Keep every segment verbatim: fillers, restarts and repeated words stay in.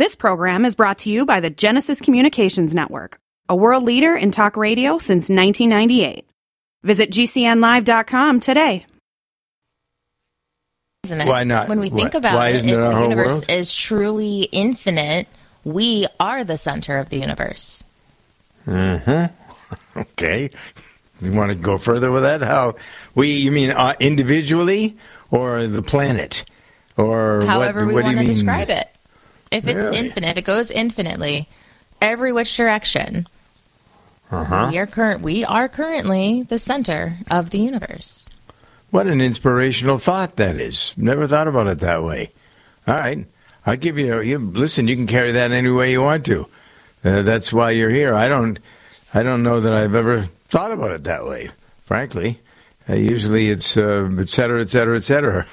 This program is brought to you by the Genesis Communications Network, a world leader in talk radio since nineteen ninety-eight. Visit G C N live dot com today. Isn't it? Why not? When we think Why- about why it, isn't if it our the whole universe world? is truly infinite, we are the center of the universe. Mm-hmm. Okay. You want to go further with that? How we? You mean uh, individually, or the planet, or However what? we what do want you to mean? describe it. If it's Really? infinite, if it goes infinitely, every which direction, Uh-huh. we are current. We are currently the center of the universe. What an inspirational thought that is. Never thought about it that way. All right. I'll give you, you listen, you can carry that any way you want to. Uh, that's why you're here. I don't I don't know that I've ever thought about it that way, frankly. Uh, usually it's uh, et cetera, et cetera, et cetera.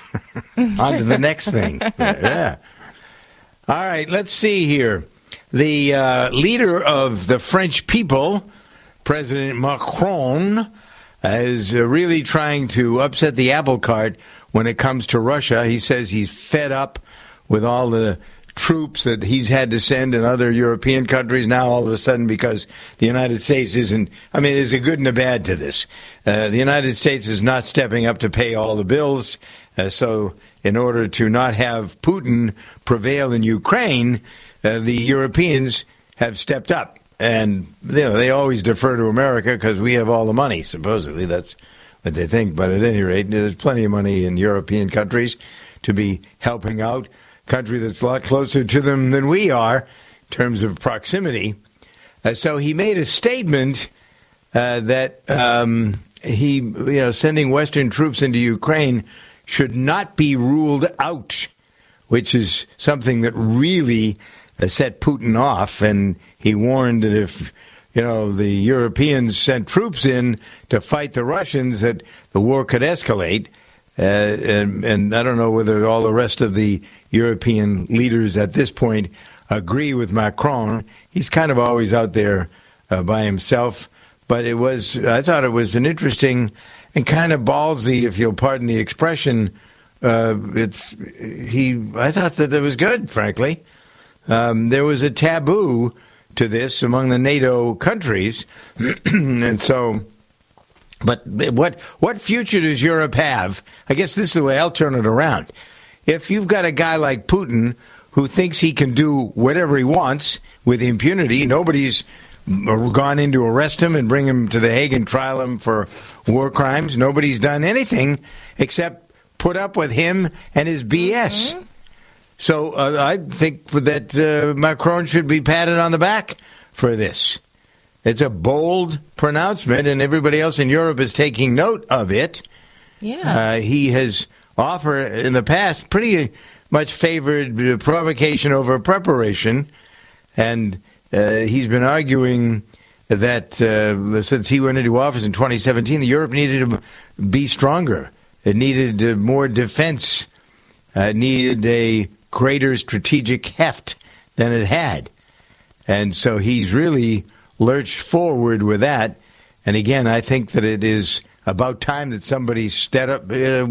On to the next thing. Yeah. All right, let's see here. The uh, leader of the French people, President Macron, is uh, really trying to upset the apple cart when it comes to Russia. He says he's fed up with all the troops that he's had to send in other European countries now all of a sudden because the United States isn't, I mean, there's a good and a bad to this. Uh, the United States is not stepping up to pay all the bills. Uh, so in order to not have Putin prevail in Ukraine, uh, the Europeans have stepped up. And, you know, they always defer to America because we have all the money, supposedly. That's what they think. But at any rate, there's plenty of money in European countries to be helping out. Country that's a lot closer to them than we are in terms of proximity. Uh, so he made a statement uh, that um, he, you know, sending Western troops into Ukraine should not be ruled out, which is something that really uh, set Putin off. And he warned that if, you know, the Europeans sent troops in to fight the Russians, that the war could escalate. Uh, and, and I don't know whether all the rest of the European leaders at this point agree with Macron. He's kind of always out there uh, by himself. But it was, I thought it was an interesting and kind of ballsy, if you'll pardon the expression. Uh, it's he. I thought that it was good, frankly. Um, there was a taboo to this among the NATO countries, and so. But what what future does Europe have? I guess this is the way I'll turn it around. If you've got a guy like Putin who thinks he can do whatever he wants with impunity, nobody's gone in to arrest him and bring him to the Hague and trial him for war crimes. Nobody's done anything except put up with him and his B S. Mm-hmm. So uh, I think that uh, Macron should be patted on the back for this. It's a bold pronouncement, and everybody else in Europe is taking note of it. Yeah. Uh, he has offered in the past pretty much favored provocation over preparation, and uh, he's been arguing that uh, since he went into office in twenty seventeen, the Europe needed to be stronger. It needed uh, more defense. Uh, it needed a greater strategic heft than it had. And so he's really lurched forward with that. And again, I think that it is about time that somebody stood up. Uh,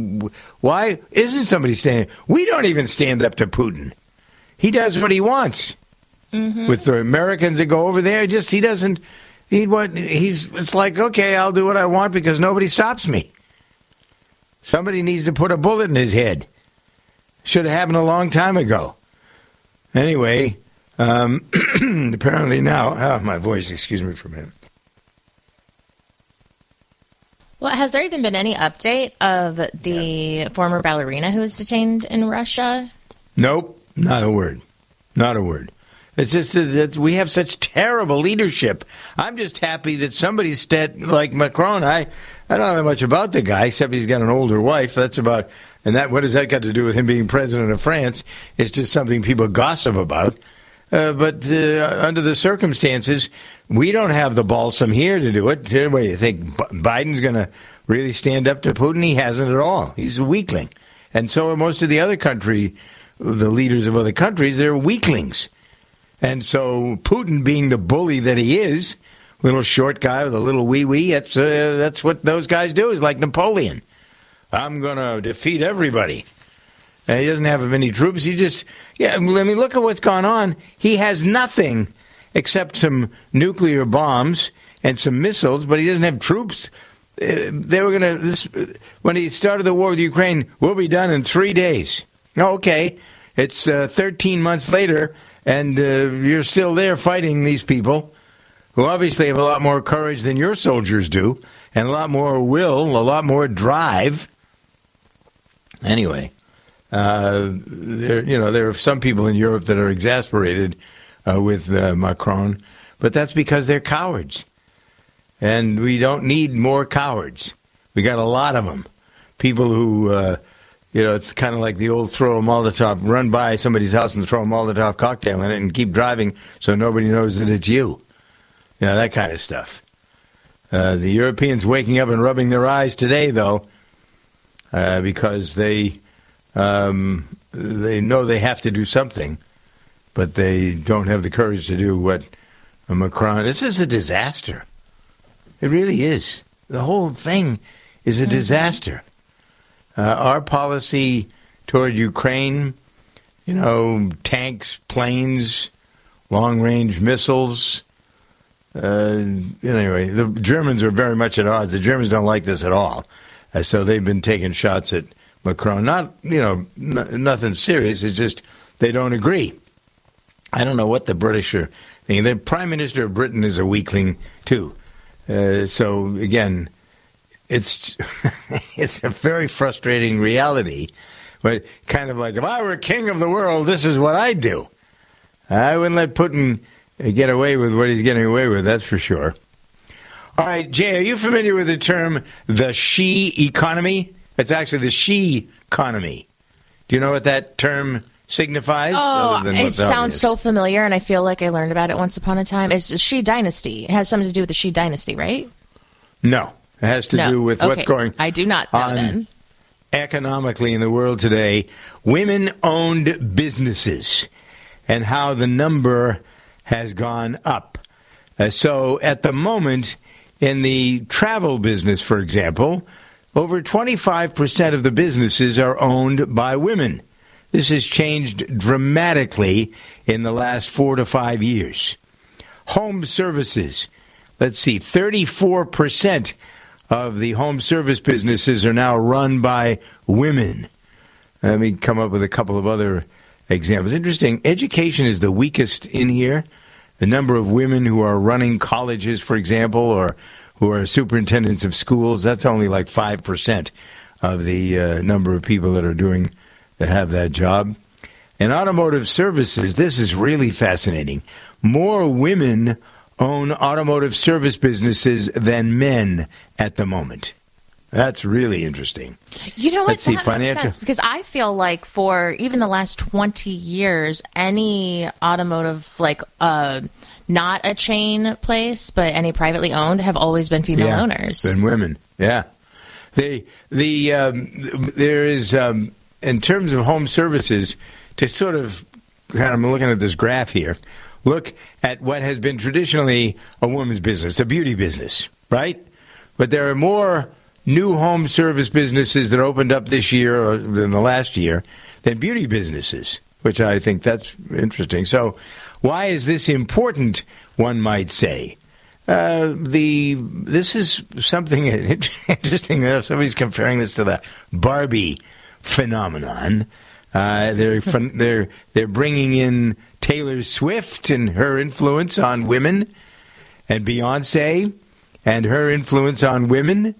why isn't somebody standing? We don't even stand up to Putin. He does what he wants. Mm-hmm. With the Americans that go over there, just he doesn't. He what he's. It's like, okay, I'll do what I want because nobody stops me. Somebody needs to put a bullet in his head. Should have happened a long time ago. Anyway. Um, apparently now, oh, my voice, excuse me for a minute. Well, has there even been any update of the yeah. former ballerina who was detained in Russia? Nope, not a word. Not a word. It's just that we have such terrible leadership. I'm just happy that somebody's stead like Macron. I, I don't know that much about the guy, except he's got an older wife. That's about, and that what has that got to do with him being president of France? It's just something people gossip about. Uh, but uh, under the circumstances, we don't have the balsam here to do it. What do you think? B- Biden's going to really stand up to Putin? He hasn't at all. He's a weakling. And so are most of the other country, the leaders of other countries, they're weaklings. And so Putin, being the bully that he is, little short guy with a little wee-wee, that's, uh, that's what those guys do, is like Napoleon. I'm going to defeat everybody. Uh, he doesn't have any troops. He just, yeah, I mean, look at what's gone on. He has nothing except some nuclear bombs and some missiles, but he doesn't have troops. Uh, they were going to, this when he started the war with Ukraine, we'll be done in three days. Oh, okay. It's uh, thirteen months later, and uh, you're still there fighting these people who obviously have a lot more courage than your soldiers do, and a lot more will, a lot more drive. Anyway. Uh, there, you know, there are some people in Europe that are exasperated uh, with uh, Macron, but that's because they're cowards, and we don't need more cowards. We got a lot of them. People who, uh, you know, it's kind of like the old throw a Molotov, run by somebody's house and throw a Molotov cocktail in it and keep driving so nobody knows that it's you. You know, that kind of stuff. Uh, the Europeans waking up and rubbing their eyes today, though, uh, because they. Um, they know they have to do something, but they don't have the courage to do what Macron... This is a disaster. It really is. The whole thing is a mm-hmm. disaster. Uh, our policy toward Ukraine, you know, tanks, planes, long-range missiles... Uh, anyway, the Germans are very much at odds. The Germans don't like this at all. Uh, so they've been taking shots at Macron. Not, you know, n- nothing serious. It's just they don't agree. I don't know what the British are thinking. The Prime Minister of Britain is a weakling, too. Uh, so, again, it's it's a very frustrating reality. But kind of like, if I were king of the world, this is what I'd do. I wouldn't let Putin get away with what he's getting away with, that's for sure. All right, Jay, are you familiar with the term the she economy? It's actually the she economy. Do you know what that term signifies? Oh, it sounds obvious? so familiar, and I feel like I learned about it once upon a time. It's the She Dynasty. It has something to do with the She Dynasty, right? No, it has to no. do with okay. what's going I do not know on then. Economically in the world today. Women-owned businesses and how the number has gone up. Uh, so at the moment, in the travel business, for example, over twenty-five percent of the businesses are owned by women. This has changed dramatically in the last four to five years. Home services, let's see, thirty-four percent of the home service businesses are now run by women. Let me come up with a couple of other examples. Interesting. Education is the weakest in here. The number of women who are running colleges, for example, or who are superintendents of schools, that's only like five percent of the uh, number of people that are doing, that have that job. In automotive services, this is really fascinating. More women own automotive service businesses than men at the moment. That's really interesting. You know what? Let's see, that financial... makes sense, because I feel like for even the last twenty years, any automotive, like uh, not a chain place, but any privately owned, have always been female yeah, owners. Been women, yeah. The the um, there is um, in terms of home services, to sort of kind of, I'm looking at this graph here. Look at what has been traditionally a woman's business, a beauty business, right? But there are more new home service businesses that opened up this year or in the last year than beauty businesses, which I think that's interesting. So why is this important, one might say? Uh, the this is something interesting. Somebody's comparing this to the Barbie phenomenon. Uh, they're they're they're bringing in Taylor Swift and her influence on women, and Beyonce and her influence on women,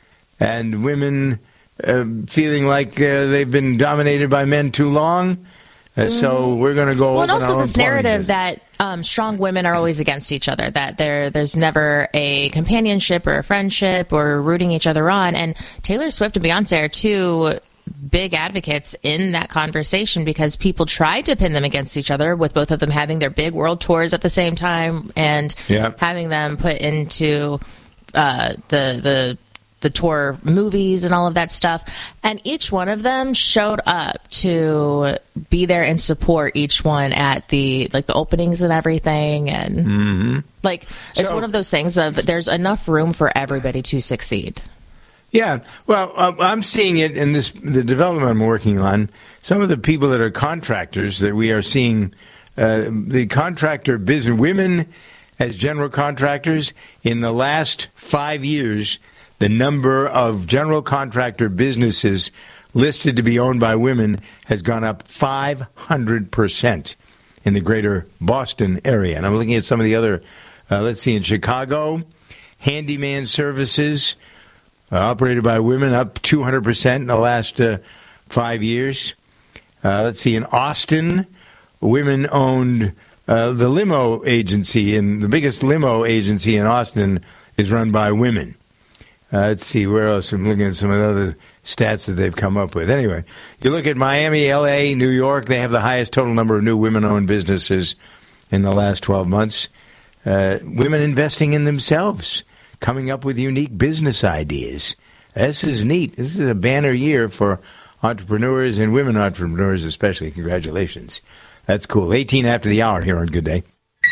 and women uh, feeling like uh, they've been dominated by men too long. Uh, so we're going to go. Well, and also our this narrative that um, strong women are always against each other, that there there's never a companionship or a friendship or rooting each other on. And Taylor Swift and Beyonce are two big advocates in that conversation, because people tried to pin them against each other, with both of them having their big world tours at the same time and yep. having them put into uh, the the. the tour movies and all of that stuff. And each one of them showed up to be there and support each one at the, like, the openings and everything. And mm-hmm. like, it's so, one of those things of there's enough room for everybody to succeed. Yeah, well, uh, I'm seeing it in this the development I'm working on. Some of the people that are contractors that we are seeing, uh, the contractor business, women as general contractors, in the last five years, the number of general contractor businesses listed to be owned by women has gone up five hundred percent in the greater Boston area. And I'm looking at some of the other, uh, let's see, in Chicago, handyman services, Uh, operated by women, up two hundred percent in the last uh, five years. Uh, let's see, in Austin, women owned uh, the limo agency, and the biggest limo agency in Austin is run by women. Uh, let's see, where else? I'm looking at some of the other stats that they've come up with. Anyway, you look at Miami, L A, New York, they have the highest total number of new women-owned businesses in the last twelve months. Uh, women investing in themselves, coming up with unique business ideas. This is neat. This is a banner year for entrepreneurs and women entrepreneurs especially. Congratulations. That's cool. eighteen after the hour here on Good Day.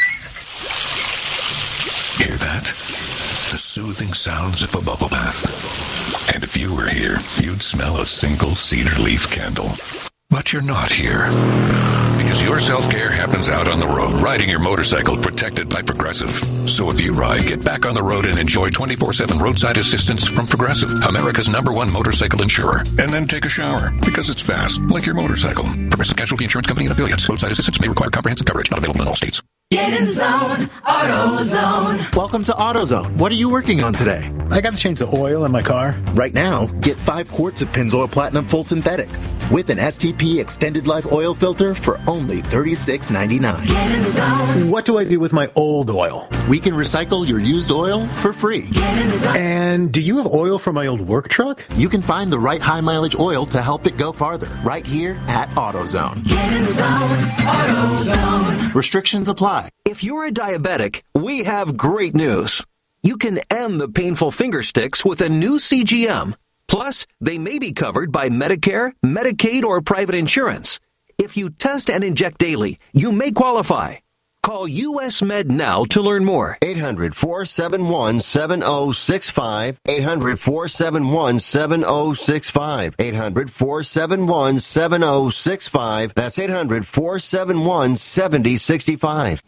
Hear that? The soothing sounds of a bubble bath. And if you were here, you'd smell a single cedar leaf candle. But you're not here. Because your self-care happens out on the road, riding your motorcycle protected by Progressive. So if you ride, get back on the road and enjoy twenty-four seven roadside assistance from Progressive, America's number one motorcycle insurer. And then take a shower, because it's fast, like your motorcycle. Progressive Casualty Insurance Company and affiliates. Roadside assistance may require comprehensive coverage. Not available in all states. Get in zone, AutoZone. Welcome to AutoZone. What are you working on today? I got to change the oil in my car. Right now, get five quarts of Pennzoil Platinum Full Synthetic with an S T P Extended Life Oil Filter for only thirty-six ninety-nine. Get in zone. What do I do with my old oil? We can recycle your used oil for free. Get in zone. And do you have oil for my old work truck? You can find the right high mileage oil to help it go farther right here at AutoZone. Get in zone, AutoZone. Restrictions apply. If you're a diabetic, we have great news. You can end the painful finger sticks with a new C G M. Plus, they may be covered by Medicare, Medicaid, or private insurance. If you test and inject daily, you may qualify. Call U S Med now to learn more. eight hundred, four seven one, seven oh six five. eight hundred, four seven one, seven oh six five. eight hundred, four seven one, seven oh six five. That's eight hundred, four seven one, seven oh six five.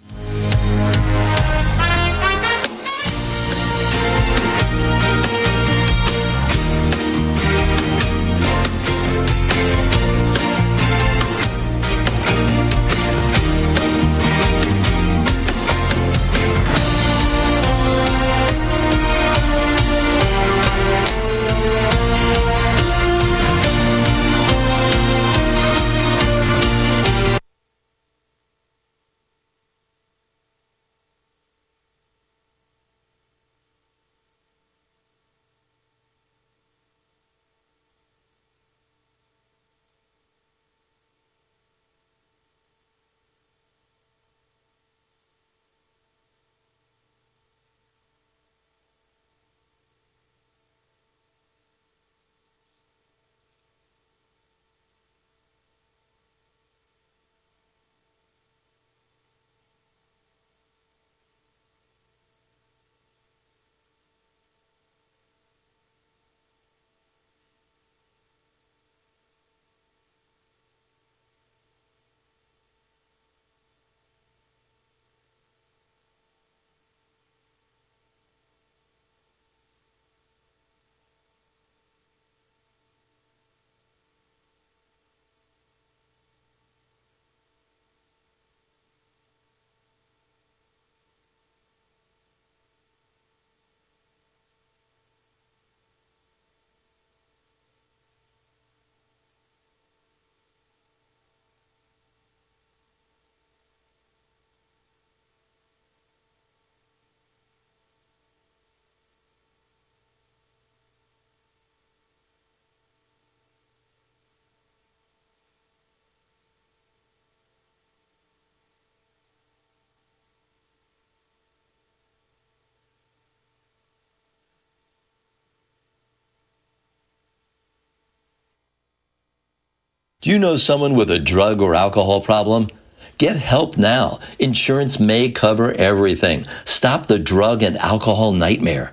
Do you know someone with a drug or alcohol problem? Get help now. Insurance may cover everything. Stop the drug and alcohol nightmare.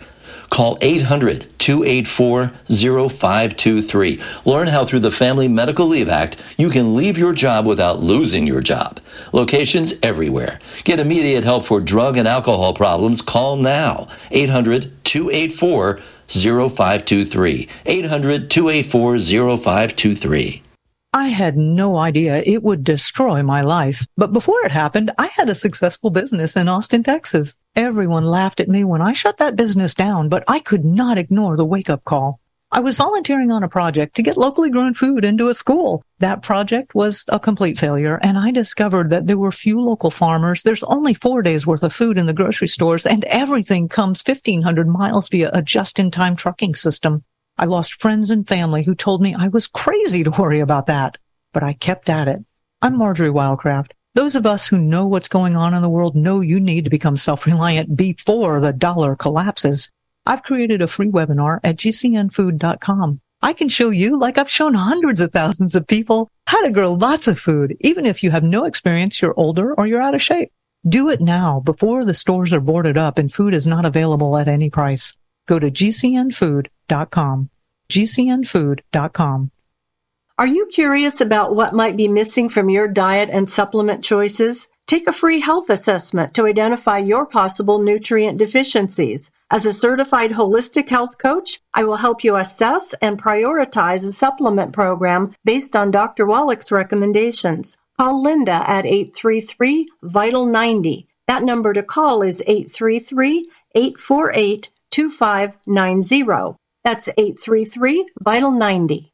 Call eight hundred, two eight four, zero five two three. Learn how through the Family Medical Leave Act, you can leave your job without losing your job. Locations everywhere. Get immediate help for drug and alcohol problems. Call now. eight hundred, two eight four, zero five two three. eight hundred, two eight four, zero five two three. I had no idea it would destroy my life. But before it happened, I had a successful business in Austin, Texas. Everyone laughed at me when I shut that business down, but I could not ignore the wake-up call. I was volunteering on a project to get locally grown food into a school. That project was a complete failure, and I discovered that there were few local farmers. There's only four days worth of food in the grocery stores, and everything comes fifteen hundred miles via a just-in-time trucking system. I lost friends and family who told me I was crazy to worry about that, but I kept at it. I'm Marjorie Wildcraft. Those of us who know what's going on in the world know you need to become self-reliant before the dollar collapses. I've created a free webinar at G C N food dot com. I can show you, like I've shown hundreds of thousands of people, how to grow lots of food, even if you have no experience, you're older, or you're out of shape. Do it now before the stores are boarded up and food is not available at any price. Go to G C N food dot com. G C N food dot com. Are you curious about what might be missing from your diet and supplement choices? Take a free health assessment to identify your possible nutrient deficiencies. As a certified holistic health coach, I will help you assess and prioritize a supplement program based on Doctor Wallach's recommendations. Call Linda at eight three three, vital ninety. That number to call is eight three three, eight four eight, two five nine zero. That's eight three three, vital ninety.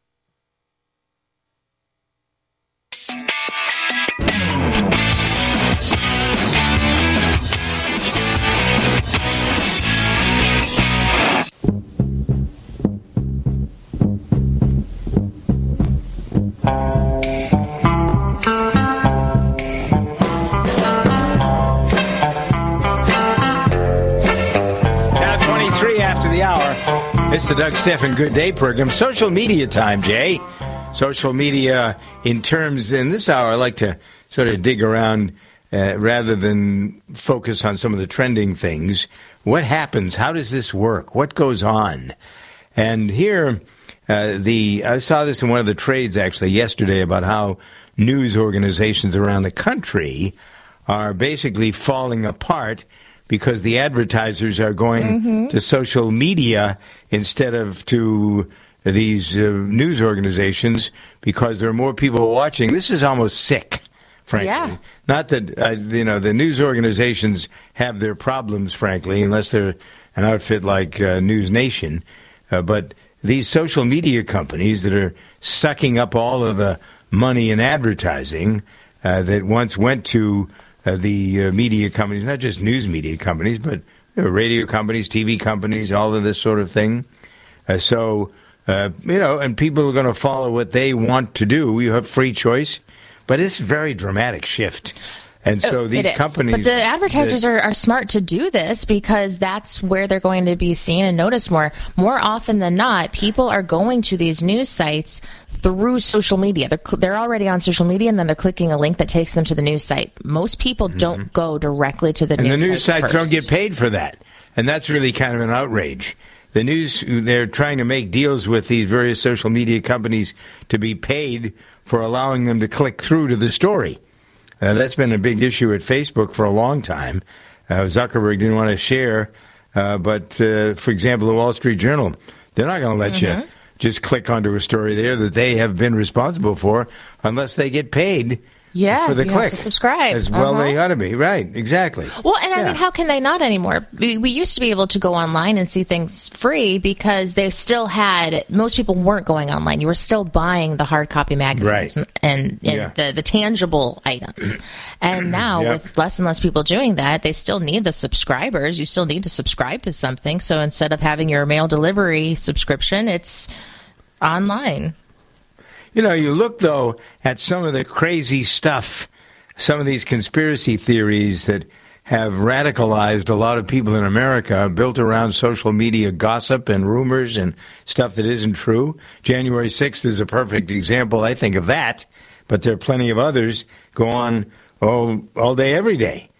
It's the Doug Stephan Good Day program. Social media time, Jay. Social media in terms, in this hour, I like to sort of dig around uh, rather than focus on some of the trending things. What happens? How does this work? What goes on? And here, uh, the I saw this in one of the trades, actually, yesterday, about how news organizations around the country are basically falling apart because the advertisers are going mm-hmm. to social media instead of to these uh, news organizations because there are more people watching. This is almost sick, frankly. Yeah. Not that, uh, you know, the news organizations have their problems, frankly, unless they're an outfit like uh, News Nation. Uh, but these social media companies that are sucking up all of the money in advertising uh, that once went to Uh, the uh, media companies, not just news media companies, but you know, radio companies, T V companies, all of this sort of thing. Uh, so, uh, you know, and people are going to follow what they want to do. You have free choice, but it's a very dramatic shift. And so these companies... But the advertisers that, are, are smart to do this because that's where they're going to be seen and noticed more. More often than not, people are going to these news sites through social media. They're, they're already on social media, and then they're clicking a link that takes them to the news site. Most people mm-hmm. don't go directly to the and news sites And the news sites, sites first. don't get paid for that. And that's really kind of an outrage. The news, they're trying to make deals with these various social media companies to be paid for allowing them to click through to the story. Uh, that's been a big issue at Facebook for a long time. Uh, Zuckerberg didn't want to share, uh, but, uh, for example, the Wall Street Journal, they're not going to let mm-hmm. you just click onto a story there that they have been responsible for unless they get paid yeah, for the you click. Have to subscribe. As well uh-huh. they ought to be. Right, exactly. Well, and I yeah. mean, how can they not anymore? We, we used to be able to go online and see things free because they still had, most people weren't going online. You were still buying the hard copy magazines right. and, and yeah. the, the tangible items. And now yep. with less and less people doing that, they still need the subscribers. You still need to subscribe to something. So instead of having your mail delivery subscription, it's online. You know, you look, though, at some of the crazy stuff, some of these conspiracy theories that have radicalized a lot of people in America, built around social media gossip and rumors and stuff that isn't true. January sixth is a perfect example, I think, of that. But there are plenty of others go on all, all day, every day.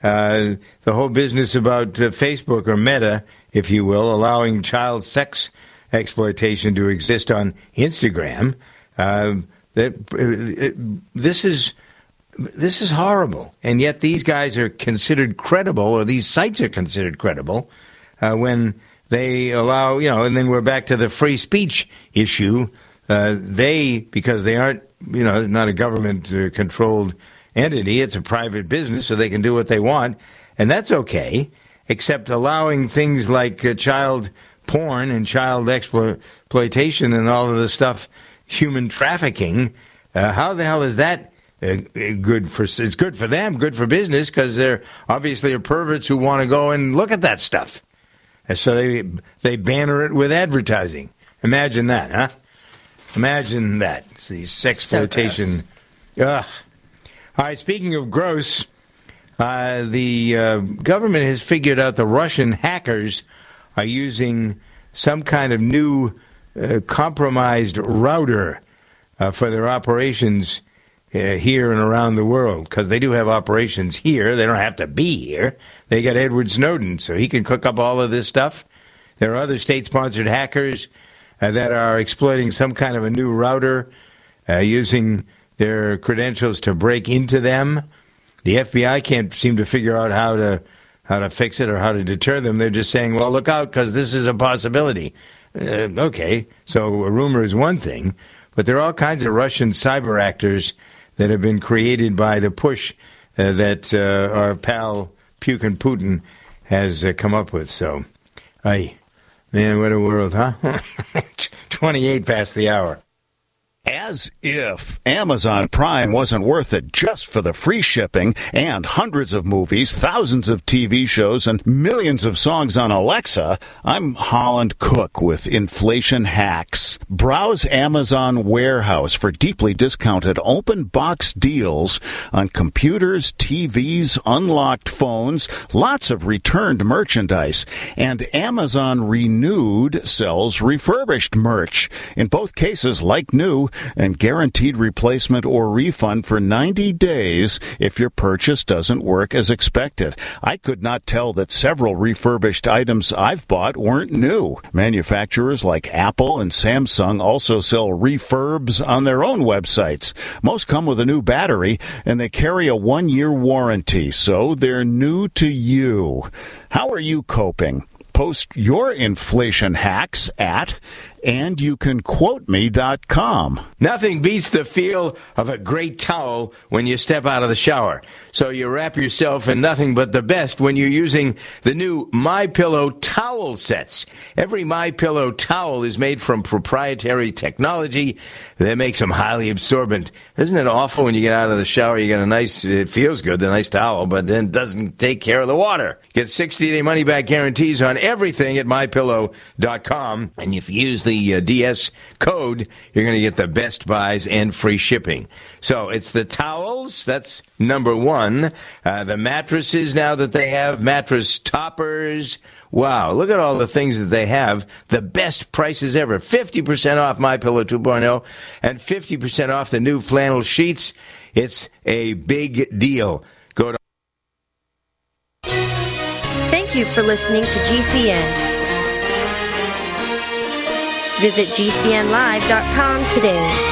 Uh, the whole business about uh, Facebook, or Meta, if you will, allowing child sex exploitation to exist on Instagram. Uh, that uh, this is this is horrible, and yet these guys are considered credible, or these sites are considered credible uh, when they allow, you know. And then we're back to the free speech issue. Uh, they, because they aren't, you know, not a government-controlled entity, it's a private business, so they can do what they want, and that's okay, except allowing things like uh, child porn and child exploitation and all of the stuff, human trafficking. Uh, how the hell is that uh, good for? It's good for them, good for business, because they're obviously are perverts who want to go and look at that stuff. And so they they banner it with advertising. Imagine that, huh? Imagine that. It's the sexploitation. So Ugh. All right, speaking of gross, uh, the uh, government has figured out the Russian hackers are using some kind of new uh, compromised router uh, for their operations uh, here and around the world, because they do have operations here. They don't have to be here. They got Edward Snowden, so he can cook up all of this stuff. There are other state-sponsored hackers uh, that are exploiting some kind of a new router, uh, using their credentials to break into them. The F B I can't seem to figure out how to how to fix it or how to deter them. They're just saying, well, look out, because this is a possibility. Uh, okay, so a rumor is one thing, but there are all kinds of Russian cyber actors that have been created by the push uh, that uh, our pal Pukin Putin has uh, come up with. So, ay, man, what a world, huh? twenty-eight past the hour. As if Amazon Prime wasn't worth it just for the free shipping and hundreds of movies, thousands of T V shows, and millions of songs on Alexa, I'm Holland Cook with Inflation Hacks. Browse Amazon Warehouse for deeply discounted open box deals on computers, T Vs, unlocked phones, lots of returned merchandise, and Amazon Renewed sells refurbished merch. In both cases, like new, and guaranteed replacement or refund for ninety days if your purchase doesn't work as expected. I could not tell that several refurbished items I've bought weren't new. Manufacturers like Apple and Samsung also sell refurbs on their own websites. Most come with a new battery, and they carry a one-year warranty, so they're new to you. How are you coping? Post your inflation hacks at and you can quote me dot com. Nothing beats the feel of a great towel when you step out of the shower. So you wrap yourself in nothing but the best when you're using the new MyPillow towel sets. Every MyPillow towel is made from proprietary technology that makes them highly absorbent. Isn't it awful when you get out of the shower, you get a nice, it feels good, the nice towel, but then it doesn't take care of the water. Get sixty-day money-back guarantees on everything at my pillow dot com. And if you use the uh, D S code, you're going to get the best buys and free shipping. So it's the towels, that's number one. Uh, the mattresses now that they have, mattress toppers. Wow, look at all the things that they have. The best prices ever. fifty percent off MyPillow two point oh and fifty percent off the new flannel sheets. It's a big deal. Go to Thank you for listening to G C N. Visit G C N live dot com today.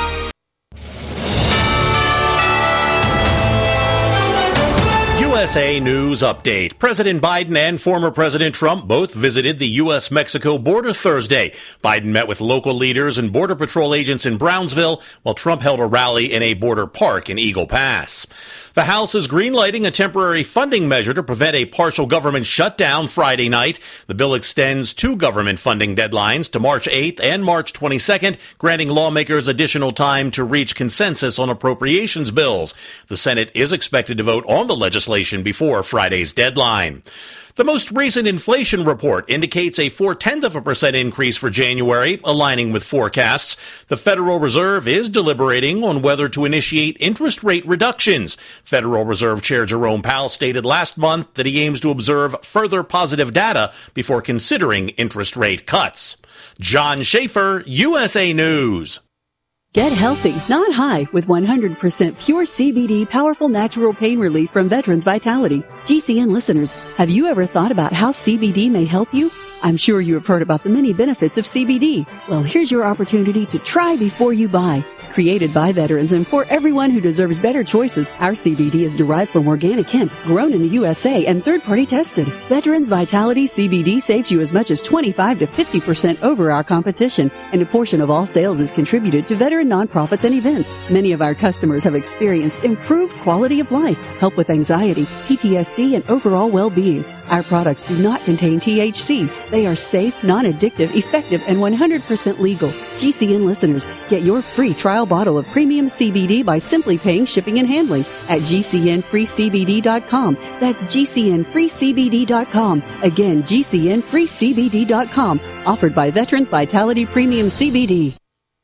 U S A News Update. President Biden and former President Trump both visited the U S Mexico border Thursday. Biden met with local leaders and Border Patrol agents in Brownsville, while Trump held a rally in a border park in Eagle Pass. The House is greenlighting a temporary funding measure to prevent a partial government shutdown Friday night. The bill extends two government funding deadlines to March eighth and March twenty-second, granting lawmakers additional time to reach consensus on appropriations bills. The Senate is expected to vote on the legislation before Friday's deadline. The most recent inflation report indicates a four-tenths of a percent increase for January, aligning with forecasts. The Federal Reserve is deliberating on whether to initiate interest rate reductions. Federal Reserve Chair Jerome Powell stated last month that he aims to observe further positive data before considering interest rate cuts. John Schaefer, U S A News. Get healthy, not high, with one hundred percent pure C B D powerful natural pain relief from Veterans Vitality. G C N listeners, have you ever thought about how C B D may help you? I'm sure you have heard about the many benefits of C B D. Well, here's your opportunity to try before you buy. Created by veterans and for everyone who deserves better choices, our C B D is derived from organic hemp, grown in the U S A and third-party tested. Veterans Vitality C B D saves you as much as twenty-five to fifty percent over our competition, and a portion of all sales is contributed to veteran nonprofits and events. Many of our customers have experienced improved quality of life, help with anxiety, P T S D, and overall well-being. Our products do not contain T H C. They are safe, non-addictive, effective, and one hundred percent legal. G C N listeners, get your free trial bottle of premium C B D by simply paying shipping and handling at G C N free C B D dot com. That's G C N free C B D dot com. Again, G C N free C B D dot com. Offered by Veterans Vitality Premium C B D.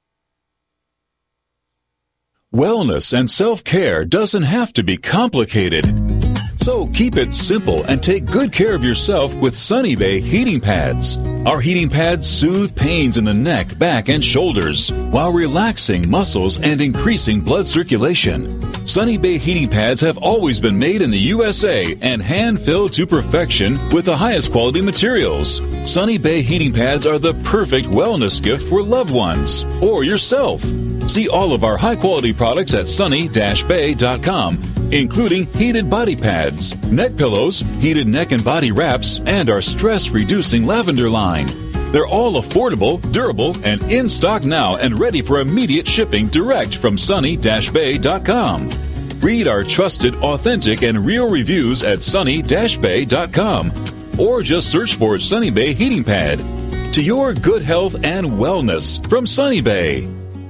Wellness and self-care doesn't have to be complicated. So keep it simple and take good care of yourself with Sunny Bay heating pads. Our heating pads soothe pains in the neck, back, and shoulders while relaxing muscles and increasing blood circulation. Sunny Bay heating pads have always been made in the U S A and hand-filled to perfection with the highest quality materials. Sunny Bay heating pads are the perfect wellness gift for loved ones or yourself. See all of our high-quality products at sunny dash bay dot com, including heated body pads, neck pillows, heated neck and body wraps, and our stress-reducing lavender line. They're all affordable, durable, and in stock now and ready for immediate shipping direct from sunny dash bay dot com. Read our trusted, authentic, and real reviews at sunny dash bay dot com or just search for Sunny Bay Heating Pad. To your good health and wellness from Sunny Bay.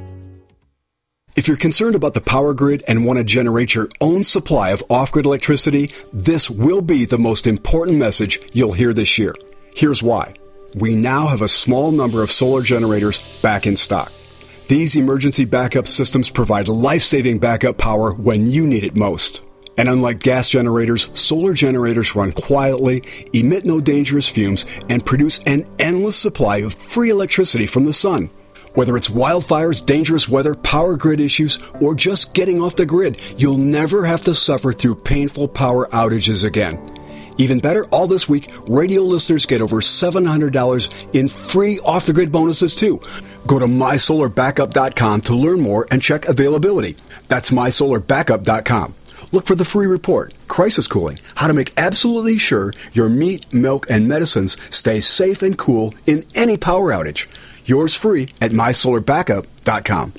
If you're concerned about the power grid and want to generate your own supply of off-grid electricity, this will be the most important message you'll hear this year. Here's why. We now have a small number of solar generators back in stock. These emergency backup systems provide life-saving backup power when you need it most. And unlike gas generators, solar generators run quietly, emit no dangerous fumes, and produce an endless supply of free electricity from the sun. Whether it's wildfires, dangerous weather, power grid issues, or just getting off the grid, you'll never have to suffer through painful power outages again. Even better, all this week, radio listeners get over seven hundred dollars in free off-the-grid bonuses, too. Go to my solar backup dot com to learn more and check availability. That's my solar backup dot com. Look for the free report, Crisis Cooling, how to make absolutely sure your meat, milk, and medicines stay safe and cool in any power outage. Yours free at my solar backup dot com.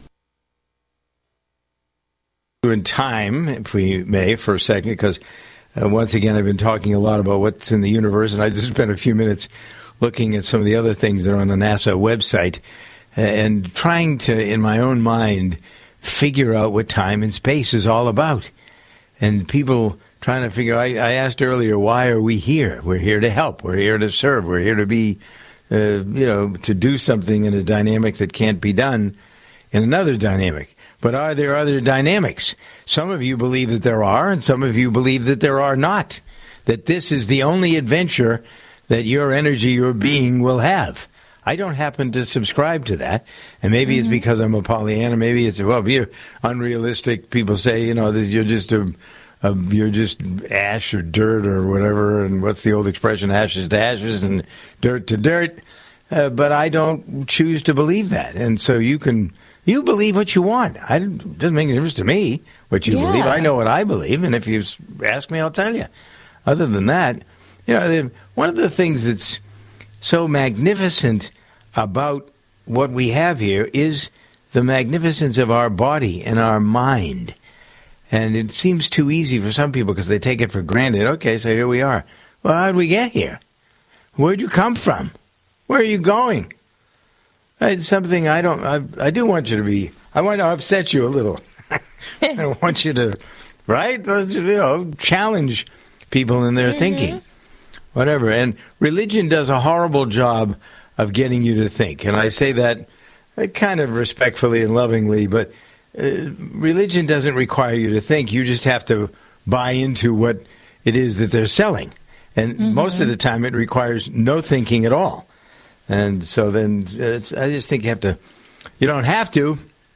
In time, if we may, for a second, because uh, once again, I've been talking a lot about what's in the universe, and I just spent a few minutes looking at some of the other things that are on the NASA website and trying to, in my own mind, figure out what time and space is all about. And people trying to figure, I, I asked earlier, why are we here? We're here to help. We're here to serve. We're here to be, uh, you know, to do something in a dynamic that can't be done in another dynamic. But are there other dynamics? Some of you believe that there are, and some of you believe that there are not. That this is the only adventure that your energy, your being will have. I don't happen to subscribe to that. And maybe mm-hmm. it's because I'm a Pollyanna. Maybe it's, well, you're unrealistic. People say, you know, that you're just a, a, you're just ash or dirt or whatever. And what's the old expression? Ashes to ashes and dirt to dirt. Uh, but I don't choose to believe that. And so you can, you believe what you want. I, it doesn't make any difference to me what you yeah. believe. I know what I believe. And if you ask me, I'll tell you. Other than that, you know, one of the things that's so magnificent about what we have here is the magnificence of our body and our mind. And it seems too easy for some people because they take it for granted. Okay, so here we are. Well, how did we get here? Where'd you come from? Where are you going? It's something I don't, I, I do want you to be, I want to upset you a little. I want you to, right? Let's, you know, challenge people in their mm-hmm. thinking. Whatever. And religion does a horrible job of getting you to think. And I say that kind of respectfully and lovingly, but uh, religion doesn't require you to think. You just have to buy into what it is that they're selling. And mm-hmm. most of the time it requires no thinking at all. And so then it's, I just think you have to, you don't have to,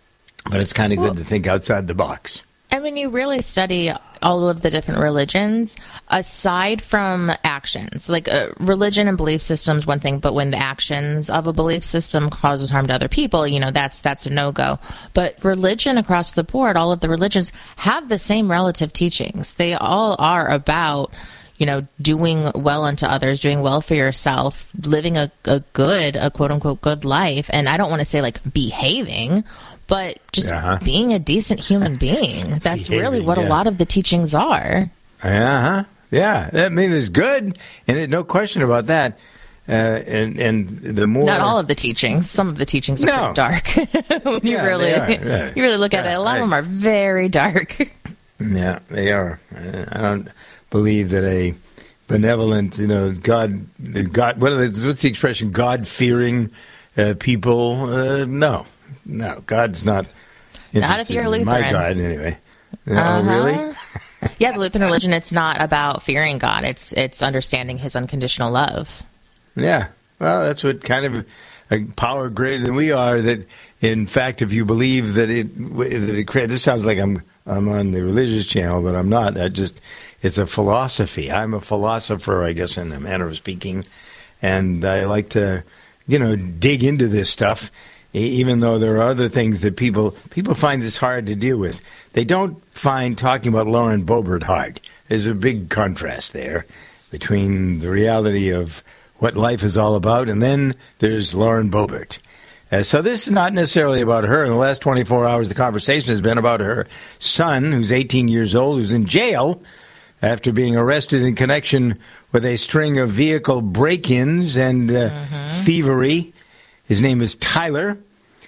But it's kind of Well- good to think outside the box. And when you really study all of the different religions, aside from actions, like uh, religion and belief systems, one thing, but when the actions of a belief system causes harm to other people, you know, that's that's a no-go. But religion across the board, all of the religions have the same relative teachings. They all are about, you know, doing well unto others, doing well for yourself, living a, a good, a quote-unquote good life. And I don't want to say, like, behaving, but just Uh-huh. being a decent human being. That's really Behaving, what yeah. a lot of the teachings are. Uh-huh. Yeah, I mean, it's good, and it, no question about that. Uh, and and the more Not all of the teachings. Some of the teachings are No. pretty dark. when you Yeah, they really, are, yeah. you really look at Yeah, it, a lot I- of them are very dark. Yeah, they are. I don't believe that a benevolent, you know, God, the God. What are the, what's the expression? God-fearing uh, people. Uh, no, no, God's not. Not if you're a interested in My Lutheran. God, anyway. No, Uh-huh. really? Yeah, the Lutheran religion, it's not about fearing God. It's it's understanding his unconditional love. Yeah. Well, that's what kind of a power greater than we are. That, in fact, if you believe that it that it created, this sounds like I'm I'm on the religious channel, but I'm not. I just it's a philosophy. I'm a philosopher, I guess, in a manner of speaking, and I like to, you know, dig into this stuff. e- Even though there are other things that people people find this hard to deal with, they don't find talking about Lauren Boebert hard. There's a big contrast there between the reality of what life is all about, and then there's Lauren Boebert. Uh, so this is not necessarily about her. In the last twenty-four hours, the conversation has been about her son, who's eighteen years old, who's in jail after being arrested in connection with a string of vehicle break-ins and uh, thievery. His name is Tyler,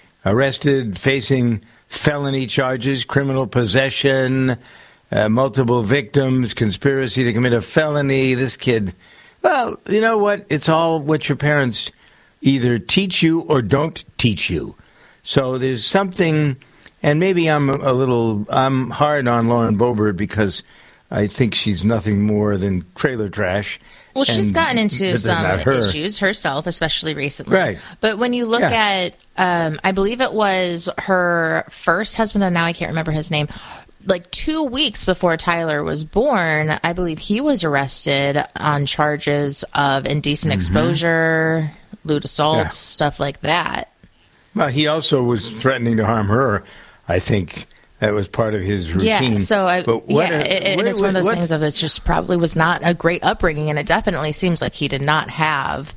arrested facing felony charges, criminal possession, uh, multiple victims, conspiracy to commit a felony. This kid, well, you know what? It's all what your parents either teach you or don't teach you. So there's something, and maybe I'm a little, I'm hard on Lauren Boebert because I think she's nothing more than trailer trash. Well, she's And gotten into that's some not her. issues herself, especially recently. Right. But when you look Yeah. at, um, I believe it was her first husband, and now I can't remember his name. Like two weeks before Tyler was born, I believe he was arrested on charges of indecent Mhm. exposure, lewd assault, Yeah. stuff like that. Well, he also was threatening to harm her. I think that was part of his routine. Yeah, so I, But what yeah, are- it, and what- it's one of those what's- things of it's just probably was not a great upbringing, and it definitely seems like he did not have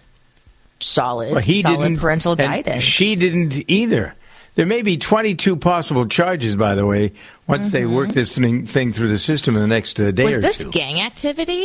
solid, Well, he solid didn't, parental and guidance. She didn't either. There may be twenty-two possible charges, by the way, once they work this thing, thing through the system in the next uh, day was or this two. gang activity?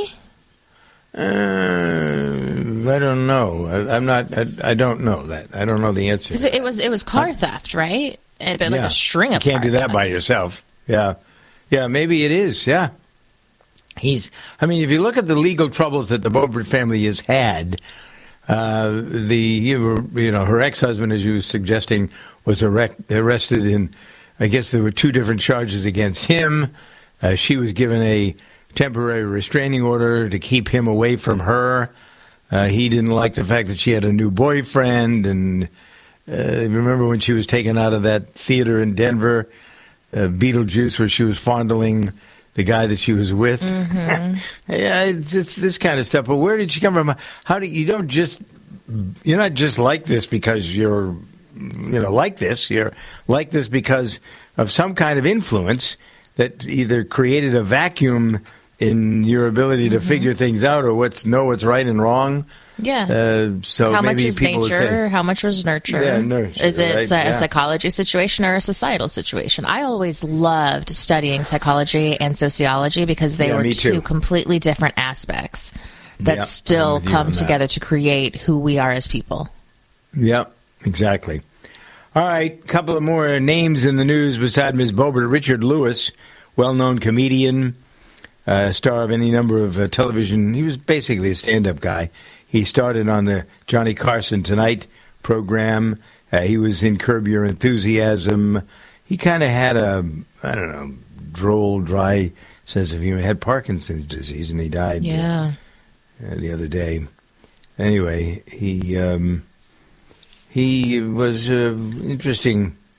Uh, I don't know. I, I'm not. I, I don't know that. I don't know the answer. Because it, it was it was car theft, right? And but like Yeah. a string of You can't car do that by thefts. yourself. Yeah, yeah. Maybe it is. Yeah. He's. I mean, if you look at the legal troubles that the Boebert family has had, uh, the you, you know her ex-husband, as you were suggesting, was arrect, arrested in. I guess there were two different charges against him. Uh, she was given a temporary restraining order to keep him away from her. Uh, he didn't like the fact that she had a new boyfriend, and uh, remember when she was taken out of that theater in Denver, uh, Beetlejuice, where she was fondling the guy that she was with. Mm-hmm. Yeah, it's, it's this kind of stuff. But where did she come from? How do you don't just you're not just like this because you're you know like this. You're like this because of some kind of influence that either created a vacuum in your ability to Mm-hmm. figure things out or what's know what's right and wrong. Yeah. Uh, so how maybe much is people would nature? say, How much was nurture? Yeah, nurture, Is it right? a, Yeah. a psychology situation or a societal situation? I always loved studying psychology and sociology because they Yeah, were me two too. completely different aspects that Yeah, I'm still with you come on that. together to create who we are as people. Yep, exactly. All right, a couple of more names in the news beside Miz Boebert. Richard Lewis, well-known comedian, uh, star of any number of uh, television. He was basically a stand-up guy. He started on the Johnny Carson Tonight program. Uh, he was in Curb Your Enthusiasm. He kind of had a, I don't know, droll, dry sense of humor. He had Parkinson's disease, and he died uh, Yeah. uh, the other day. Anyway, he um, he was an interesting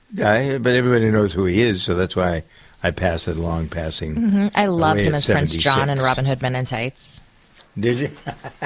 guy, but everybody knows who he is, so that's why I pass it along, passing. Mm-hmm. I loved him as Prince John seventy-six. and Robin Hood Men in Tights. Did you?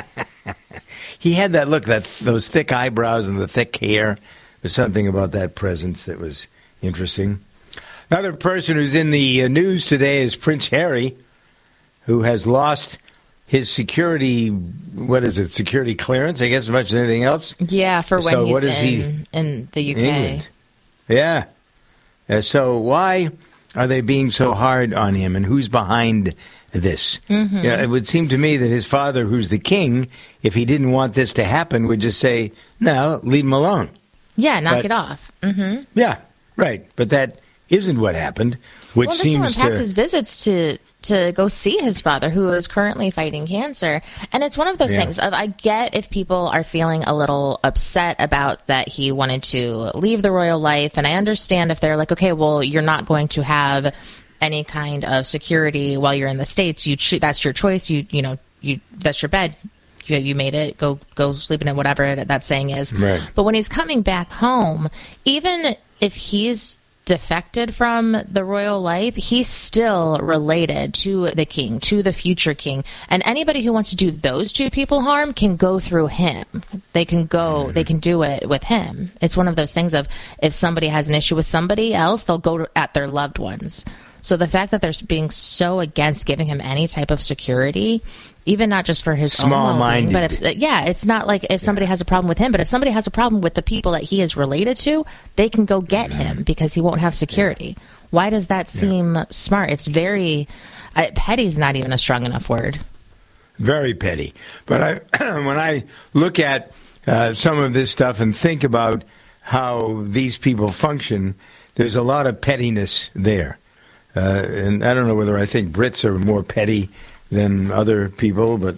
He had that look, that those thick eyebrows and the thick hair. There's something about that presence that was interesting. Another person who's in the uh, news today is Prince Harry, who has lost his security, what is it, security clearance, I guess, as much as anything else? Yeah, for when so he's what is in, he, in the U K. England. Yeah. Uh, so why are they being so hard on him, and who's behind this? Mm-hmm. Yeah, it would seem to me that his father, who's the king, if he didn't want this to happen, would just say, no, leave him alone. Yeah, knock But- it off. Mm-hmm. Yeah, right. But that isn't what happened, which Well, this will seems impact to... his visits to to go see his father, who is currently fighting cancer. And it's one of those Yeah. things of, I get if people are feeling a little upset about that he wanted to leave the royal life, and I understand if they're like, okay, well, you're not going to have any kind of security while you're in the States. You cho- that's your choice. You you know you that's your bed. You, you made it. Go go sleep in it. Whatever that saying is. Right. But when he's coming back home, even if he's defected from the royal life, he's still related to the king, to the future king. And anybody who wants to do those two people harm can go through him. They can go, they can do it with him. It's one of those things of, if somebody has an issue with somebody else, they'll go at their loved ones. So the fact that they're being so against giving him any type of security, even not just for his own well-being, but if, yeah, it's not like if somebody has a problem with him, but if somebody has a problem with the people that he is related to, they can go get him because he won't have security. Why does that seem smart? It's very, uh, petty's not even a strong enough word. Very petty. But I, when I look at uh, some of this stuff and think about how these people function, there's a lot of pettiness there. Uh, and I don't know whether I think Brits are more petty than other people, but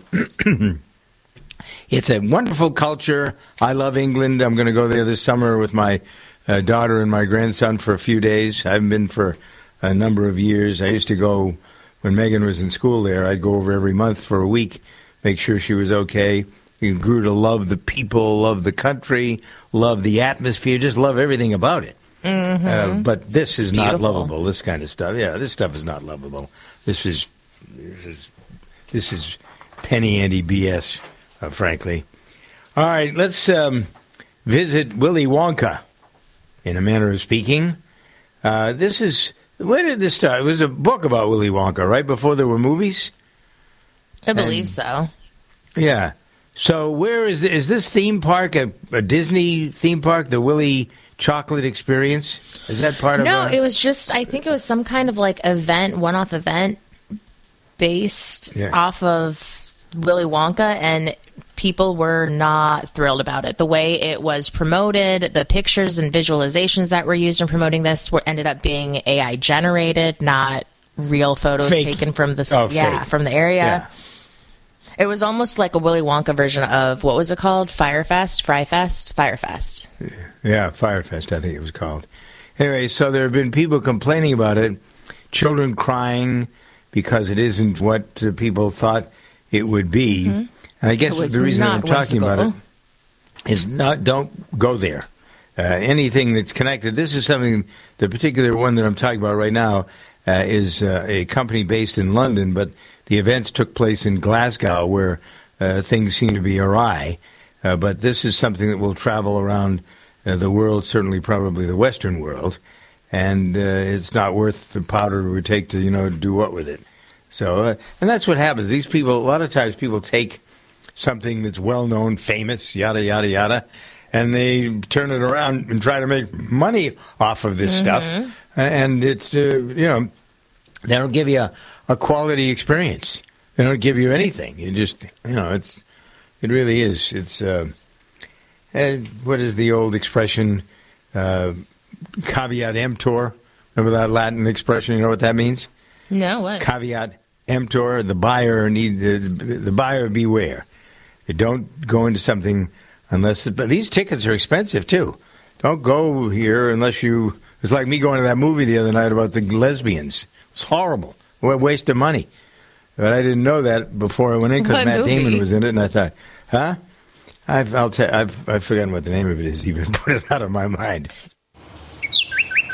it's a wonderful culture. I love England. I'm going to go there this summer with my uh, daughter and my grandson for a few days. I haven't been for a number of years. I used to go when Megan was in school there. I'd go over every month for a week, make sure she was okay. You grew to love the people, love the country, love the atmosphere, just love everything about it. Mm-hmm. Uh, but this is It's not beautiful. lovable, this kind of stuff. Yeah, this stuff is not lovable. This is this is, this is penny ante B S, uh, frankly. All right, let's um, visit Willy Wonka, in a manner of speaking. Uh, this is, where did this start? It was a book about Willy Wonka, right, before there were movies? I believe And- so. Yeah. So where is, is this theme park, a, a Disney theme park, the Willy Chocolate Experience? Is that part of No, uh, it was just, I think it was some kind of like event, one-off event based Yeah. off of Willy Wonka, and people were not thrilled about it. The way it was promoted, the pictures and visualizations that were used in promoting this were ended up being A I generated, not real photos Fake. taken from the Oh, yeah fake. from the area. Yeah. It was almost like a Willy Wonka version of, what was it called? Firefest? Fryfest? Firefest. Yeah, Firefest, I think it was called. Anyway, so there have been people complaining about it, children crying because it isn't what uh, people thought it would be. Mhm. And I guess It was the reason I'm not talking about it whimsical. is not, don't go there. Uh, anything that's connected. This is something, the particular one that I'm talking about right now uh, is uh, a company based in London, but the events took place in Glasgow where uh, things seem to be awry. Uh, but this is something that will travel around uh, the world, certainly probably the Western world, and uh, it's not worth the powder it would take to, you know, do what with it. So, uh, and that's what happens. These people, a lot of times people take something that's well-known, famous, yada, yada, yada, and they turn it around and try to make money off of this Mhm. stuff. And it's, uh, you know, they don't give you a, a quality experience. They don't give you anything. You just, you know, it's, it really is. It's, uh, uh, what is the old expression, uh, caveat emptor? Remember that Latin expression? You know what that means? No, what? Caveat emptor, the buyer need the, the buyer beware. You don't go into something unless the, but these tickets are expensive too. Don't go here unless you. It's like me going to that movie the other night about the lesbians. It's horrible. What a waste of money. But I didn't know that before I went in because What Matt movie? Damon was in it, and I thought, huh? I've I'll tell I've I've forgotten what the name of it is. Even put it out of my mind.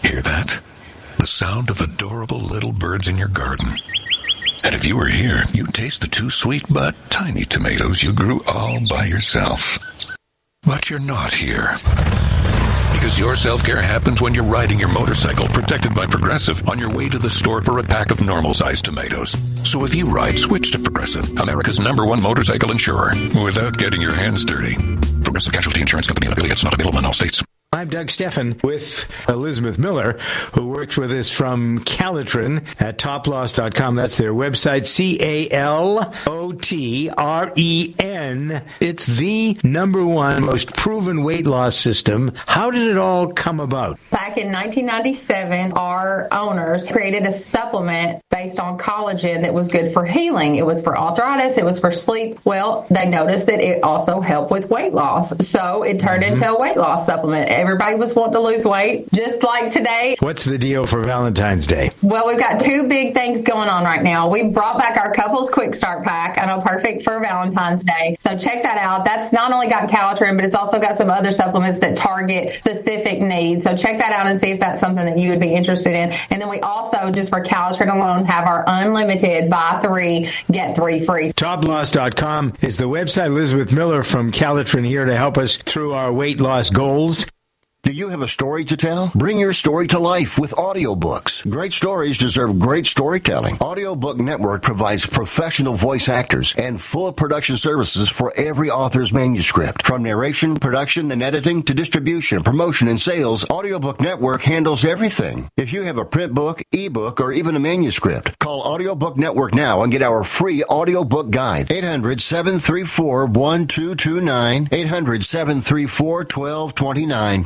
Hear that? The sound of adorable little birds in your garden. And if you were here, you'd taste the two sweet but tiny tomatoes you grew all by yourself. But you're not here. Because your self-care happens when you're riding your motorcycle, protected by Progressive, on your way to the store for a pack of normal-sized tomatoes. So if you ride, switch to Progressive, America's number one motorcycle insurer, without getting your hands dirty. Progressive Casualty Insurance Company and affiliates, not available in all states. I'm Doug Steffen with Elizabeth Miller, who works with us from Calitrin at top loss dot com. That's their website, C A L O T R E N. It's the number one most proven weight loss system. How did it all come about? Back in nineteen ninety-seven, our owners created a supplement based on collagen that was good for healing. It was for arthritis. It was for sleep. Well, they noticed that it also helped with weight loss. So it turned mm-hmm. into a weight loss supplement. Everybody was wanting to lose weight, just like today. What's the deal for Valentine's Day? Well, we've got two big things going on right now. We brought back our Couples Quick Start Pack. I know, perfect for Valentine's Day. So check that out. That's not only got Calitrin, but it's also got some other supplements that target specific needs. So check that out and see if that's something that you would be interested in. And then we also, just for Calitrin alone, have our unlimited buy three, get three free. top loss dot com is the website. Elizabeth Miller from Calitrin here to help us through our weight loss goals. Do you have a story to tell? Bring your story to life with audiobooks. Great stories deserve great storytelling. Audiobook Network provides professional voice actors and full production services for every author's manuscript. From narration, production, and editing to distribution, promotion, and sales, Audiobook Network handles everything. If you have a print book, ebook, or even a manuscript, call Audiobook Network now and get our free audiobook guide. eight hundred, seven three four, one two two nine. eight hundred, seven three four, one two two nine.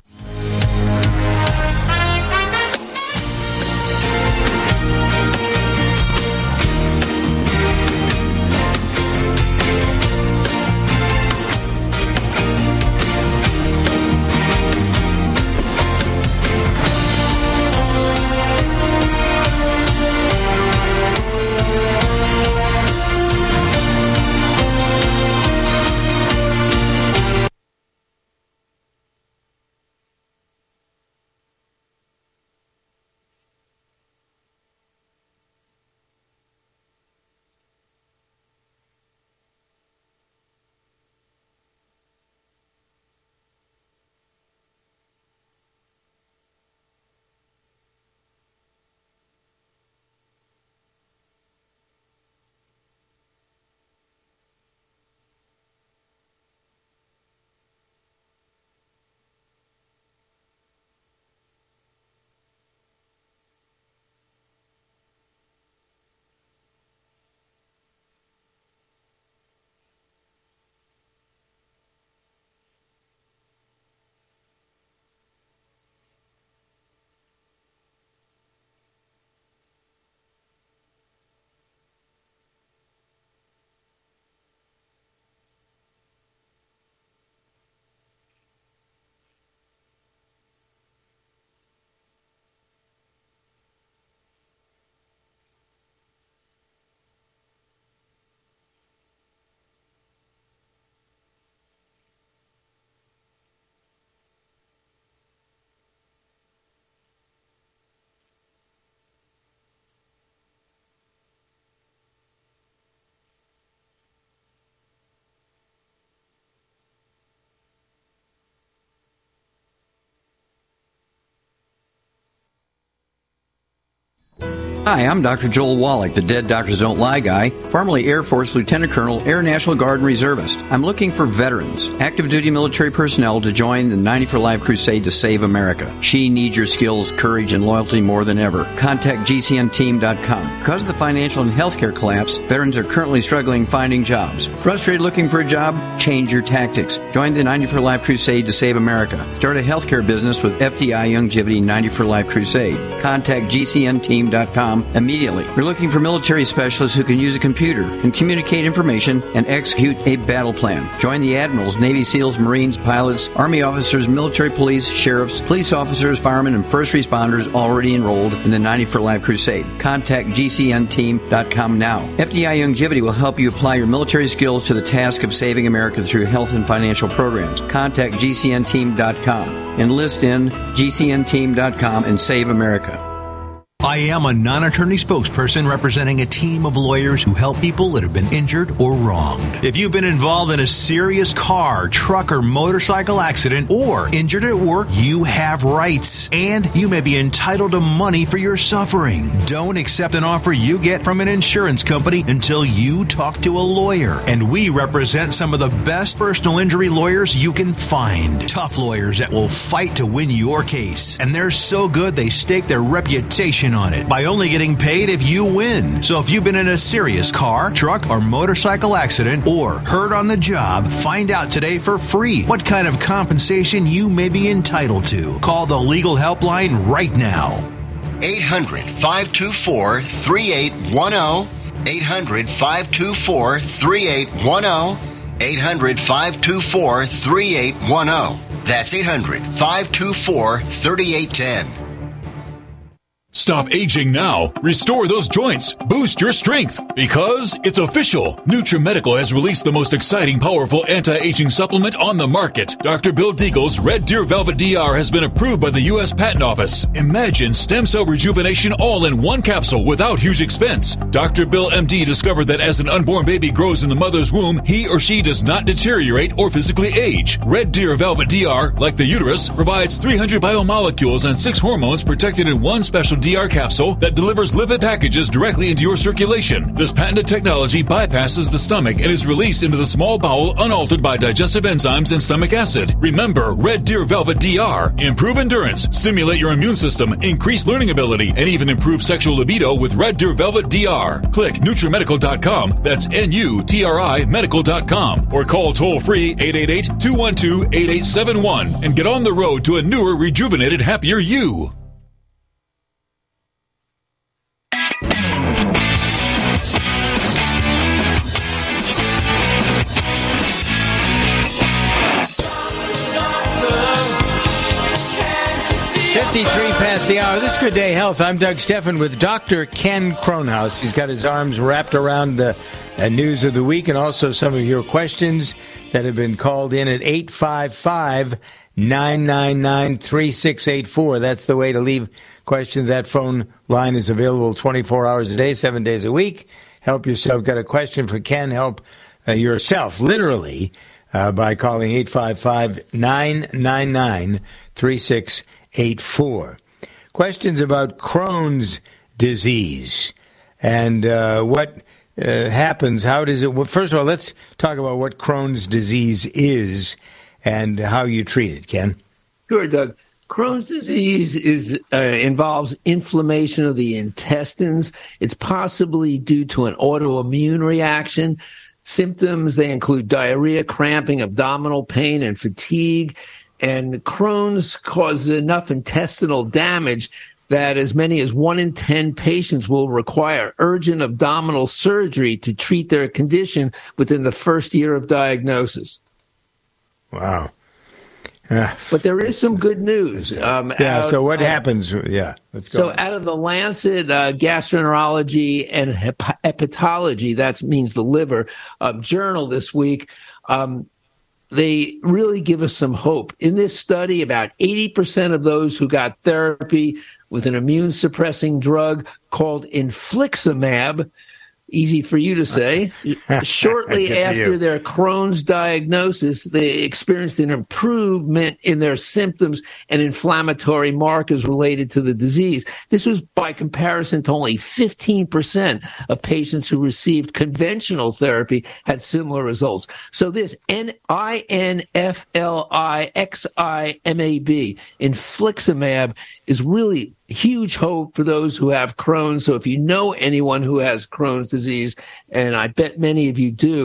Hi, I'm Doctor Joel Wallach, the Dead Doctors Don't Lie guy, formerly Air Force Lieutenant Colonel, Air National Guard and Reservist. I'm looking for veterans, active duty military personnel to join the ninety for Life crusade to save America. She needs your skills, courage, and loyalty more than ever. Contact G C N team dot com. Because of the financial and healthcare collapse, veterans are currently struggling finding jobs. Frustrated looking for a job? Change your tactics. Join the ninety for Life crusade to save America. Start a healthcare business with F D I Longevity ninety for Life crusade. Contact G C N team dot com com immediately. We're looking for military specialists who can use a computer and communicate information and execute a battle plan. Join the admirals, Navy SEALs, Marines, pilots, Army officers, military police, sheriffs, police officers, firemen, and first responders already enrolled in the ninety for Life Crusade. Contact G C N team dot com now. F D I Longevity will help you apply your military skills to the task of saving America through health and financial programs. Contact G C N team dot com. Enlist in G C N team dot com and save America. I am a non-attorney spokesperson representing a team of lawyers who help people that have been injured or wronged. If you've been involved in a serious car, truck, or motorcycle accident or injured at work, you have rights, and you may be entitled to money for your suffering. Don't accept an offer you get from an insurance company until you talk to a lawyer. And we represent some of the best personal injury lawyers you can find. Tough lawyers that will fight to win your case. And they're so good they stake their reputation on it by only getting paid if you win. So if you've been in a serious car, truck, or motorcycle accident or hurt on the job, find out today for free what kind of compensation you may be entitled to. Call the legal helpline right now. eight hundred, five two four, three eight one zero. eight hundred, five two four, three eight one zero. eight hundred, five two four, three eight one zero. That's eight hundred, five two four, three eight one zero. Stop aging now. Restore those joints. Boost your strength. Because it's official. NutriMedical has released the most exciting, powerful anti-aging supplement on the market. Doctor Bill Deagle's Red Deer Velvet D R has been approved by the U S Patent Office. Imagine stem cell rejuvenation all in one capsule without huge expense. Doctor Bill M D discovered that as an unborn baby grows in the mother's womb, he or she does not deteriorate or physically age. Red Deer Velvet D R, like the uterus, provides three hundred biomolecules and six hormones protected in one special D R capsule that delivers lipid packages directly into your circulation. This patented technology bypasses the stomach and is released into the small bowel unaltered by digestive enzymes and stomach acid. Remember, Red Deer Velvet D R. Improve endurance, stimulate your immune system, increase learning ability, and even improve sexual libido with Red Deer Velvet D R. Click NutriMedical dot com. That's N U T R I medical dot com. Or call toll-free eight eight eight, two one two, eight eight seven one and get on the road to a newer, rejuvenated, happier you. fifty-three past the hour. This is Good Day Health. I'm Doug Steffen with Doctor Ken Kronhaus. He's got his arms wrapped around the uh, news of the week and also some of your questions that have been called in at eight five five, nine nine nine, three six eight four. That's the way to leave questions. That phone line is available twenty-four hours a day, seven days a week. Help yourself. Got a question for Ken? Help uh, yourself, literally, uh, by calling eight five five, nine nine nine, three six eight four. Questions about Crohn's disease and uh, what uh, happens. How does it? Well, first of all, let's talk about what Crohn's disease is and how you treat it, Ken. Sure, Doug. Crohn's disease is uh, involves inflammation of the intestines. It's possibly due to an autoimmune reaction. Symptoms, they include diarrhea, cramping, abdominal pain, and fatigue. And Crohn's causes enough intestinal damage that as many as one in ten patients will require urgent abdominal surgery to treat their condition within the first year of diagnosis. Wow. Uh, but there is some good news. Um, yeah, out, so what uh, happens? Yeah, let's go. So on. Out of the Lancet uh, Gastroenterology and Hep- Hepatology, that means the liver, uh, journal this week, um, they really give us some hope. In this study, about eighty percent of those who got therapy with an immune-suppressing drug called infliximab, easy for you to say, shortly after you. their Crohn's diagnosis, they experienced an improvement in their symptoms and inflammatory markers related to the disease. This was by comparison to only fifteen percent of patients who received conventional therapy had similar results. So this I N F L I X I M A B, infliximab, is really huge hope for those who have Crohn's. So if you know anyone who has Crohn's disease, and I bet many of you do,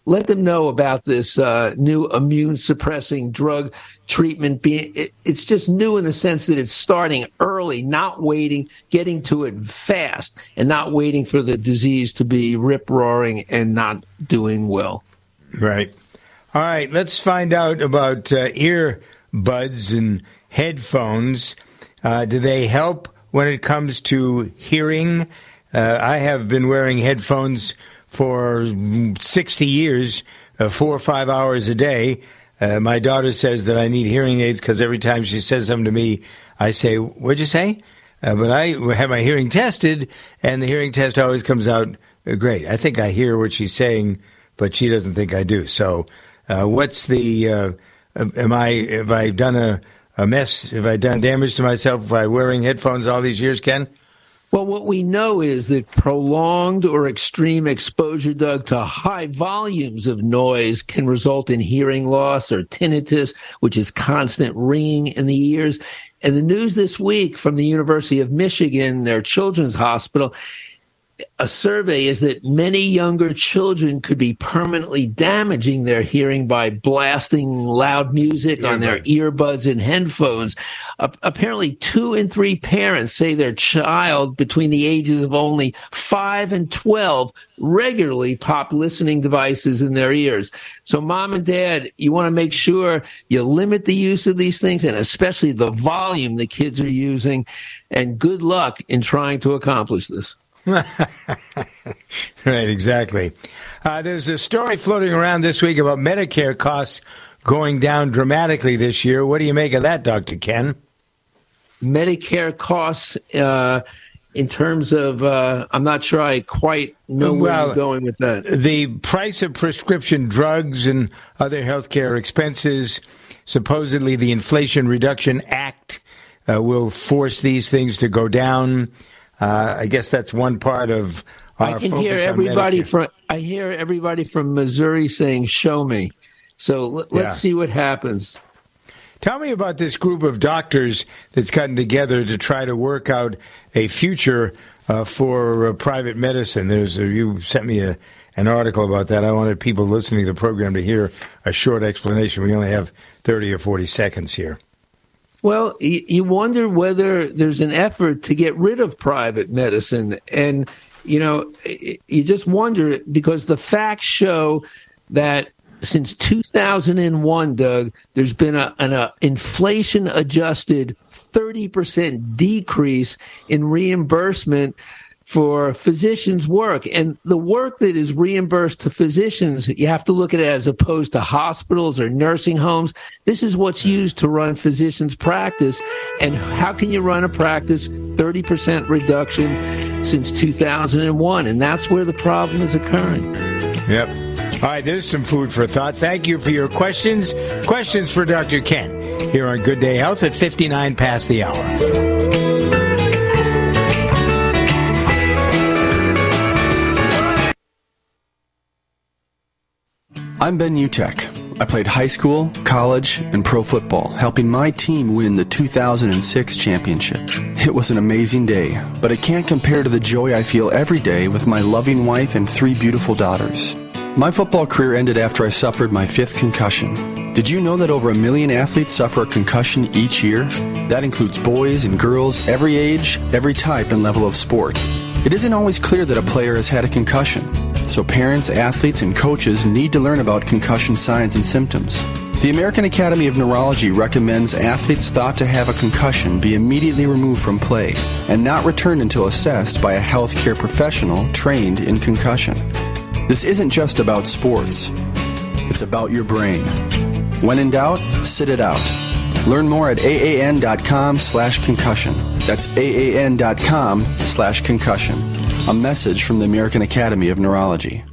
let them know about this uh, new immune suppressing drug treatment. Being it, it's just new in the sense that it's starting early, not waiting, getting to it fast, and not waiting for the disease to be rip roaring and not doing well. Right. All right. Let's find out about uh, earbuds and headphones. Uh, do they help when it comes to hearing? Uh, I have been wearing headphones for sixty years, uh, four or five hours a day. Uh, my daughter says that I need hearing aids because every time she says something to me, I say, "What'd you say?" Uh, but I have my hearing tested, and the hearing test always comes out uh, great. I think I hear what she's saying, but she doesn't think I do. So uh, what's the, uh, am I, have I done a, a mess? Have I done damage to myself by wearing headphones all these years, Ken? Well, what we know is that prolonged or extreme exposure, Doug, to high volumes of noise can result in hearing loss or tinnitus, which is constant ringing in the ears. And the news this week from the University of Michigan, their children's hospital, a survey is that many younger children could be permanently damaging their hearing by blasting loud music earbuds. on their earbuds and headphones. Uh, apparently, two in three parents say their child between the ages of only five and twelve regularly pop listening devices in their ears. So, mom and dad, you want to make sure you limit the use of these things, and especially the volume the kids are using. And good luck in trying to accomplish this. Right, exactly. Uh, there's a story floating around this week about Medicare costs going down dramatically this year. What do you make of that, Doctor Ken? Medicare costs, uh, in terms of, uh, I'm not sure I quite know where well, you're going with that. The price of prescription drugs and other healthcare expenses, supposedly the Inflation Reduction Act uh, will force these things to go down. Uh, I guess that's one part of our I can hear everybody from I hear everybody from Missouri saying, "Show me." So l- let's yeah. see what happens. Tell me about this group of doctors that's gotten together to try to work out a future uh, for uh, private medicine. There's a, you sent me a, an article about that. I wanted people listening to the program to hear a short explanation. We only have thirty or forty seconds here. Well, you wonder whether there's an effort to get rid of private medicine. And, you know, you just wonder because the facts show that since two thousand one, Doug, there's been a, an a inflation-adjusted thirty percent decrease in reimbursement for physicians' work. And the work that is reimbursed to physicians, you have to look at it as opposed to hospitals or nursing homes. This is what's used to run physicians' practice. And how can you run a practice? thirty percent reduction since two thousand one. And that's where the problem is occurring. Yep. All right, there's some food for thought. Thank you for your questions. Questions for Doctor Ken here on Good Day Health at fifty-nine past the hour. I'm Ben Utek. I played high school, college, and pro football, helping my team win the two thousand six championship. It was an amazing day, but it can't compare to the joy I feel every day with my loving wife and three beautiful daughters. My football career ended after I suffered my fifth concussion. Did you know that over a million athletes suffer a concussion each year? That includes boys and girls, every age, every type and level of sport. It isn't always clear that a player has had a concussion. So parents, athletes, and coaches need to learn about concussion signs and symptoms. The American Academy of Neurology recommends athletes thought to have a concussion be immediately removed from play and not returned until assessed by a healthcare professional trained in concussion. This isn't just about sports. It's about your brain. When in doubt, sit it out. Learn more at aan.com slash concussion. That's aan.com slash concussion. A message from the American Academy of Neurology.